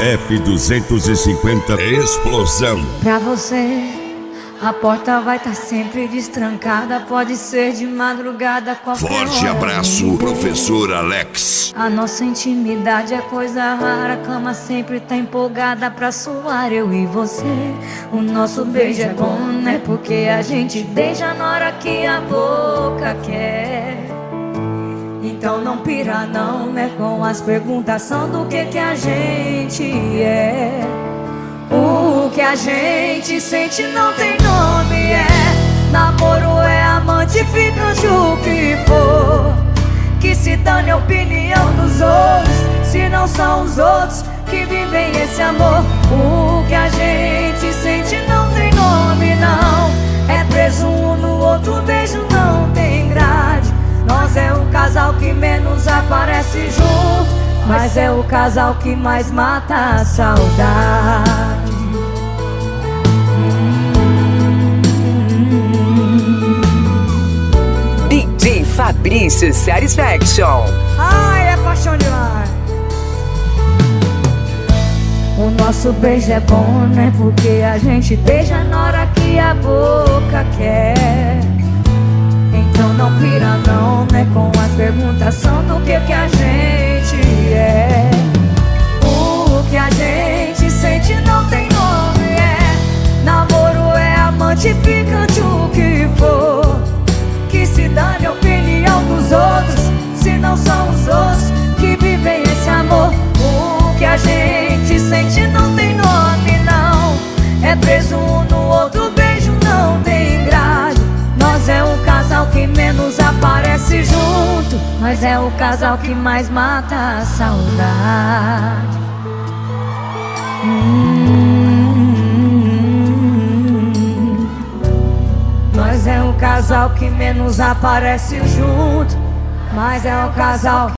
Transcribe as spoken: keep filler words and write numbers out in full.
F duzentos e cinquenta Explosão. Pra você, a porta vai estar sempre destrancada. Pode ser de madrugada, qualquer Forte hora. abraço, professor Alex. A nossa intimidade é coisa rara. A cama sempre tá empolgada pra suar, eu e você. O nosso beijo é bom, né? Porque a gente beija na hora que a boca quer. Então não pira não, né? Com as perguntação do que que a gente é. O que a gente sente não tem nome, é namoro, é amante, ficante, o que for. Que se dane a opinião dos outros, se não são os outros que vivem esse amor. O que a gente sente não tem nome, não. É preso um no outro, beijo não tem grade. Nós é o casal que menos aparece junto, mas é o casal que mais mata a saudade. D J Fabrício Satisfaction. Ai, é paixão demais. O nosso beijo é bom, né? Porque a gente beija na hora que a boca quer. Então não pira não, né? Com as perguntação do que que a gente é. O que a gente sente não tem nome, é namoro, é amante, ficante, o que for. Que se dane a opinião dos outros, se não são os outros que vivem esse amor. O que a gente sente não tem nome, não. É preso um no outro, beijo não tem grade. Nós é o casal que menos aparece junto, mas é o casal que mais mata a saudade. Hum, nós é o casal que menos aparece junto, mas é o casal